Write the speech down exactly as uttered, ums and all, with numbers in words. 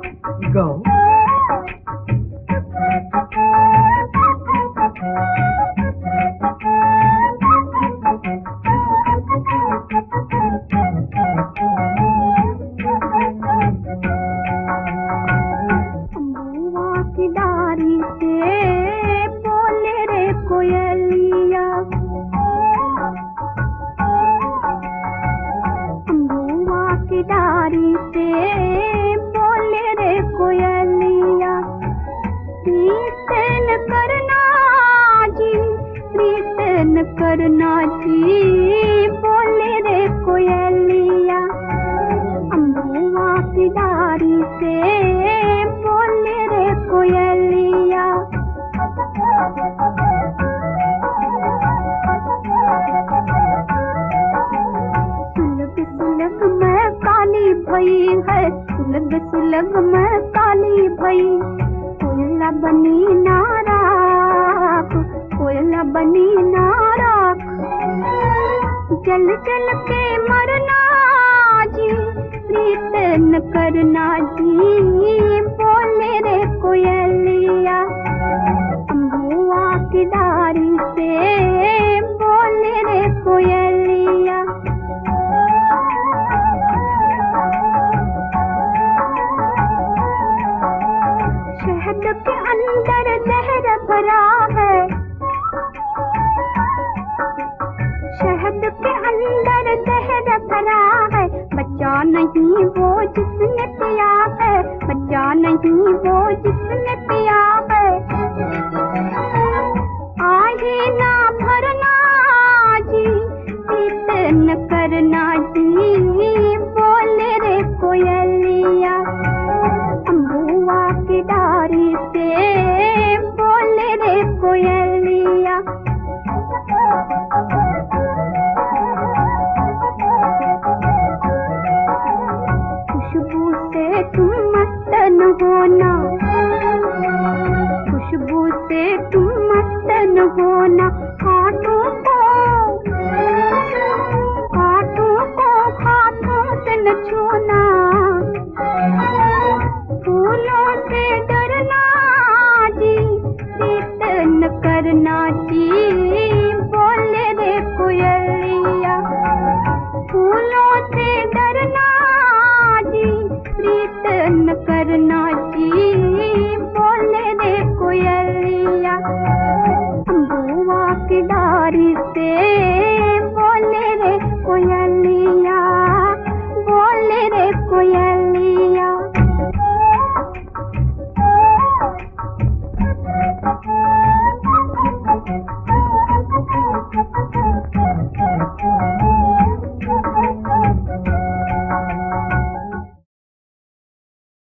Go. अम्बुआ की डारी से बोले रे कोयलिया, अम्बुआ की डारी से बोले रे कोयलिया, प्रीतन करना जी, प्रीतन करना जी, बोले रे कोयलिया, अम्बुआ की डारी से बोले रे कोयलिया। सुलग सुलग मैं काली भई है, सुलग सुलग मैं काली भई, कोयला बनी ना राख, कोयला बनी ना राख, जल जल के मरना जी, प्रीतन करना जी, बोले रे कोयलिया, अम्बुआ की डारी से बोले रे कोयलिया। शहद के अंदर जहर भरा है, शहद के अंदर जहर भरा है, बच्चा नहीं वो जिसने पिया है, बच्चा नहीं वो जिसने पिया है, आहे ना भरना जी, प्रीतन करना जी, बोले रे कोयलिया, अम्बुआ की डारी से बोले रे कोयलिया। खुशबू से तुम मस्तन होना, खुशबू से तुम मस्तन होना,